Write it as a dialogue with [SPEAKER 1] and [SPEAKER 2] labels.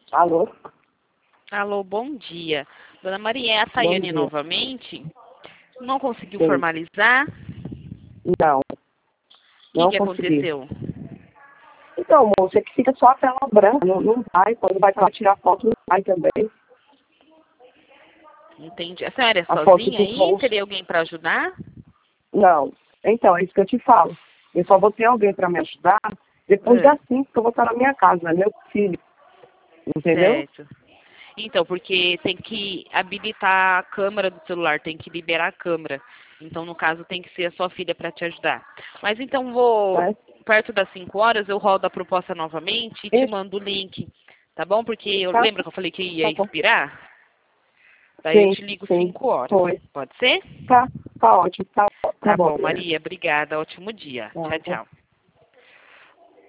[SPEAKER 1] Alô?
[SPEAKER 2] Alô, bom dia. Dona Maria, é a
[SPEAKER 1] Bom
[SPEAKER 2] Tayane
[SPEAKER 1] dia.
[SPEAKER 2] novamente? Não conseguiu
[SPEAKER 1] Sim.
[SPEAKER 2] formalizar?
[SPEAKER 1] Não,
[SPEAKER 2] O
[SPEAKER 1] não
[SPEAKER 2] que
[SPEAKER 1] consegui.
[SPEAKER 2] aconteceu?
[SPEAKER 1] Então, moça, é que fica só a tela branca, não vai. Quando vai para tirar foto, não vai também.
[SPEAKER 2] Entendi. A senhora é
[SPEAKER 1] A foto
[SPEAKER 2] sozinha
[SPEAKER 1] do
[SPEAKER 2] aí?
[SPEAKER 1] rosto.
[SPEAKER 2] Teria alguém para ajudar?
[SPEAKER 1] Não. Então, é isso que eu te falo. Eu só vou ter alguém para me ajudar depois
[SPEAKER 2] É,
[SPEAKER 1] das 5 que eu vou estar na minha casa, né? Meu filho. Entendeu?
[SPEAKER 2] certo. Então, porque tem que habilitar a câmera do celular, tem que liberar a câmera. Então, no caso, tem que ser a sua filha para te ajudar. Mas então,
[SPEAKER 1] Tá?
[SPEAKER 2] perto das 5 horas, eu rodo a proposta novamente e te
[SPEAKER 1] Isso,
[SPEAKER 2] mando o link. Tá bom? Porque eu
[SPEAKER 1] tá,
[SPEAKER 2] lembro que eu falei que ia
[SPEAKER 1] tá bom.
[SPEAKER 2] expirar? Daí eu
[SPEAKER 1] Sim,
[SPEAKER 2] te ligo
[SPEAKER 1] sim.
[SPEAKER 2] 5 horas.
[SPEAKER 1] Foi.
[SPEAKER 2] Pode ser?
[SPEAKER 1] Tá ótimo. Tá
[SPEAKER 2] Tá
[SPEAKER 1] bom,
[SPEAKER 2] bom,
[SPEAKER 1] Maria.
[SPEAKER 2] Maria. Obrigada. Ótimo dia. Tchau,
[SPEAKER 1] Tá.
[SPEAKER 2] tchau.